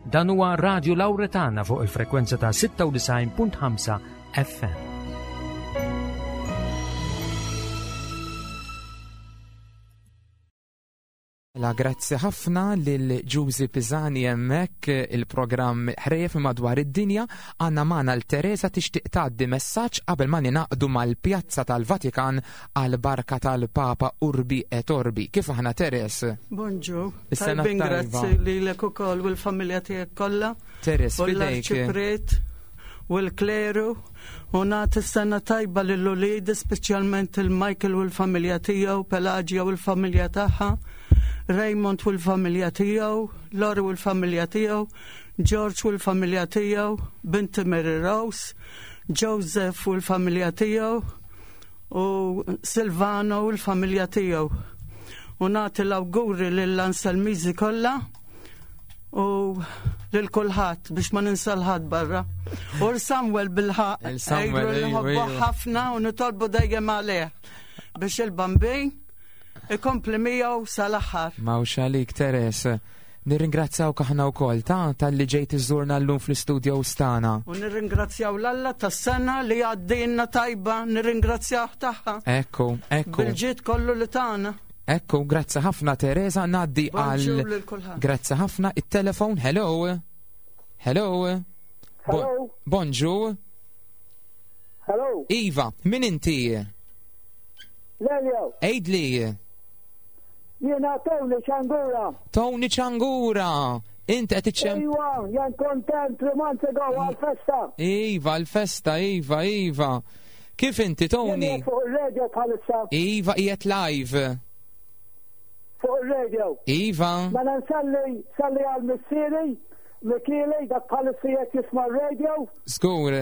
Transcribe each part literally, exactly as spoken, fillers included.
Dan huwa Radio Lawretana fuq il-frekwenza ta' sitta u tisgħin punt ħamsa F M. La grazzi ħafna lil Giusy Pisani hemmhekk il-programm ħrejf madwar id-dinja. Għandna magħna l-Teresa tixtieq tgħaddi messaġġ qabel ma ninaqdu mal-Pjazza tal-Vatikan għal barka tal-Papa Urbi et Orbi. Kif aħna Teres? Bonġu. Tajbin grazzi lilek ukoll u l-familja tiegħek kollha. Teres u fidejk. l-arċipret u l-kleru u nagħti s-sena tajba lill-ulied, speċjalment il-Michael u l-familja tiegħu, Pelagia u l-familja tagħha, Raymond u l-familja tiegħu, Lori u l-familja tiegħu, George u l-familja tiegħu, binti Mary Rose, Joseph u l-familja tiegħu u Silvano u l-familja tiegħu. U nagħti l-awguri lill-Anselmiżi kollha u lil kulħadd biex ma ninsa l-ħadd barra. U Samuel bil-ħaq ejdu ħafna u nitolbu dejjem għalih biex il-bambin ikompli miegħu sal-aħħar. Mawx għalik Teres. Nirringrazzjawk aħna wkoll ta' tal-li ġejt iżurna llum fl-istudju stana. U nirringrazzjaw l-Alla tas-sena li għaddejna tajba, nirringrazzjaw tagħha. Ekku, ekku. Bil-ġid kollu li tagħna. Ekku, grazzi ħafna Teresa, ngħaddi għal grazzi ħafna it-telefon. Hello. Hello. Hello. Bonġu. Hello. Iva, min inti? Lelio. Ejdli. Jiena Tony Ċangura. Tony Ċangura. Inti qed iċċem. Iva, jan kontent li man se għaw għal-festa. Iva, l-festa, Iva, Iva. Kif inti, Tony? Jien fuq il-radio bħalissa. Iva, qiegħed live. Fuq il-radio. Iva. Ma nsalli, salli għal-missieri, Mikieli, dak bħalissa jgħet jisma' radio. Żgur.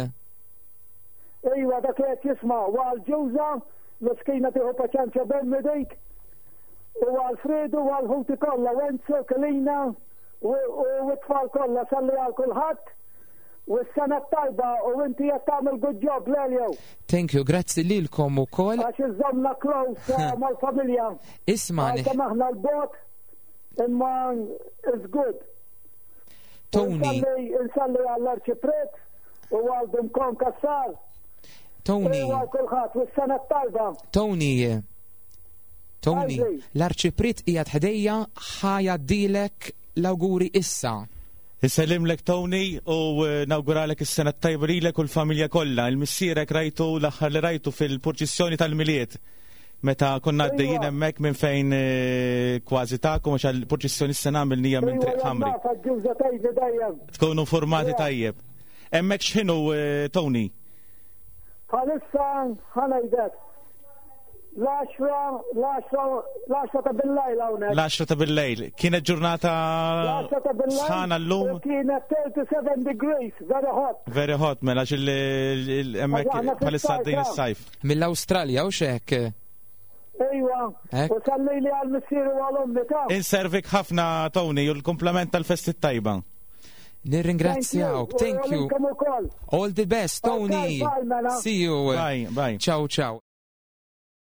Iva, dak jgħet jisma' u għal-ġuża, l-skina tiħu paċanċa bemmi dik. U għal-Fredu, u għal-ħuti kolla, Wenzo, Kalina, u t-tfal kolla, salli għal-kulħat, u s-sena tajba, u inti jett għamil good job, Lelio. Thank you, grazzi lilkom u koll. Għax iżomna close mal-familja. Ismani. Għaxa maħna l-bot, imma is good. Tony. Insalli għall-arċipret, u għal-dum kon kassar. Tony. U għal-kulħat, u s-sena tajba. Tony. Tony, l-arċiprit qiegħed ħdejja ħajaddilek l-awguri issa. Isellimlek Tony u nawguralek is-sena tajba lilek u l-familja kollha. Il-missierek rajtu l-aħħar li rajtu fil-proċessjoni tal-miliet. Meta konna għaddejjin hemmhekk minn fejn kważi tagħkom għax il-proċessjoni s-sena nija minn Triq Ħamri. Tkunu formati tajjeb. Hemmhekk x'inhu Tony? Bħalissa ħanajdek. L-għaxra ta' bil-lejl hawnhekk. L-għaxra ta' bil-lejl. Kienet ġurnata sħana llum? Kienet thirty-seven degrees, very hot. Very hot, mela hemmhekk bħalissa għaddejn is-sajf. Mill-Awstralja u x'hekk? Ejwa, u salli li għal-missieru għal-ommi ta'. Inservik ħafna Tony u l-kompliment tal-festi tajba. Nirringrazzjawk, thank you. All the best, Tony. See you. Bye, bye. Ciao, ciao.